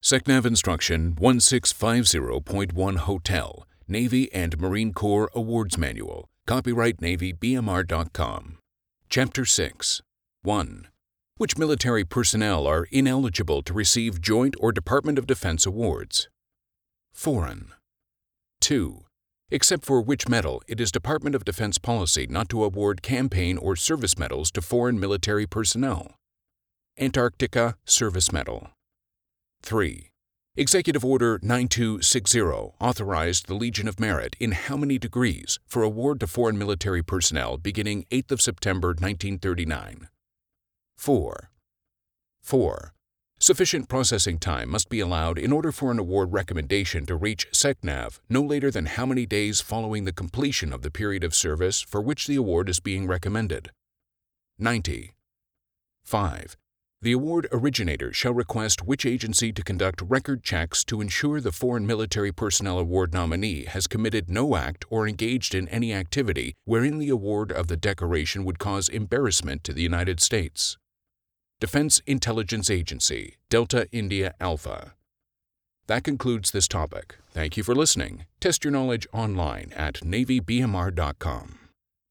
SecNav Instruction 1650.1 Hotel, Navy and Marine Corps Awards Manual. Copyright NavyBMR.com. Chapter 6. 1. Which military personnel are ineligible to receive Joint or Department of Defense awards? Foreign. 2. Except for which medal it is Department of Defense policy not to award campaign or service medals to foreign military personnel? Antarctica Service Medal. 3. Executive Order 9260 authorized the Legion of Merit in how many degrees for award to foreign military personnel beginning 8th of September 1939? 4. Sufficient processing time must be allowed in order for an award recommendation to reach SecNav no later than how many days following the completion of the period of service for which the award is being recommended? 90. 5. The award originator shall request which agency to conduct record checks to ensure the Foreign Military Personnel Award nominee has committed no act or engaged in any activity wherein the award of the decoration would cause embarrassment to the United States. Defense Intelligence Agency, Delta India Alpha. That concludes this topic. Thank you for listening. Test your knowledge online at NavyBMR.com.